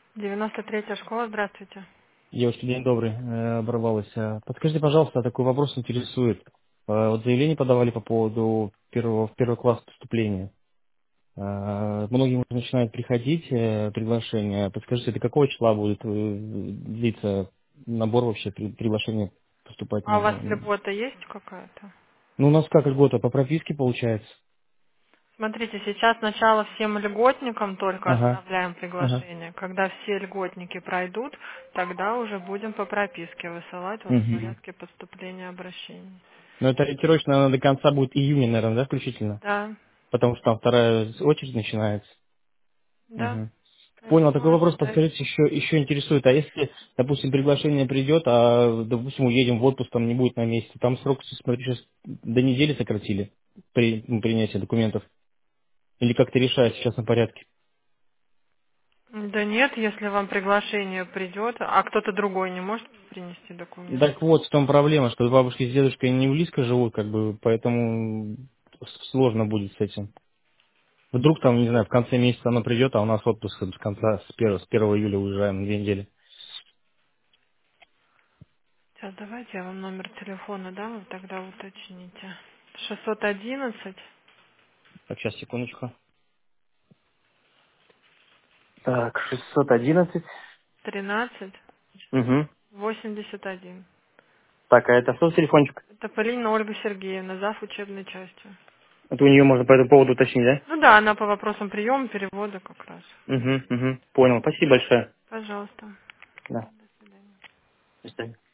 93-я школа, здравствуйте. Девушки, день добрый, оборвалась. Подскажите, пожалуйста, такой вопрос интересует. Вот заявление подавали по поводу в первый класс поступления. Многим уже начинают приходить приглашения. Подскажите, до какого числа будет длиться набор вообще приглашения поступать А у вас на... льгота есть какая-то? Ну, у нас как льгота, по прописке получается. Смотрите, сейчас сначала всем льготникам только Ага, оставляем ага. приглашение. Когда все льготники пройдут, тогда уже будем по прописке высылать вот в Угу. порядке поступления обращений. Но это ориентировочно, наверное, до конца будет июня, наверное, да, включительно? Да, Потому что там вторая очередь начинается. да. Мгм. Понял, Поэтому такой вопрос, ожидайте. подскажите, еще интересует, а если, допустим, приглашение придет, а, допустим, уедем в отпуск, там не будет на месяц, там срок, смотри, сейчас до недели сократили принятие документов, или как-то решается сейчас на порядке? Да нет, если вам приглашение придет, а кто-то другой не может принести документ. Так вот, в том проблема, что бабушки с дедушкой не близко живут, как бы, поэтому сложно будет с этим. Вдруг там, не знаю, в конце месяца оно придет, а у нас отпуск с конца, с 1 июля уезжаем на 2 недели. Сейчас давайте я вам номер телефона дам, вы тогда уточните. 611 Так, сейчас, секундочку. Так, 611. 13 Угу. 81. Так, а это что за телефончик? Это Полина Ольга Сергеевна, зав. Учебной частью. Это у нее можно по этому поводу уточнить, да? Ну да, она по вопросам приема, перевода как раз. Угу, угу. Понял. Спасибо большое. Пожалуйста. Да. До свидания. До свидания.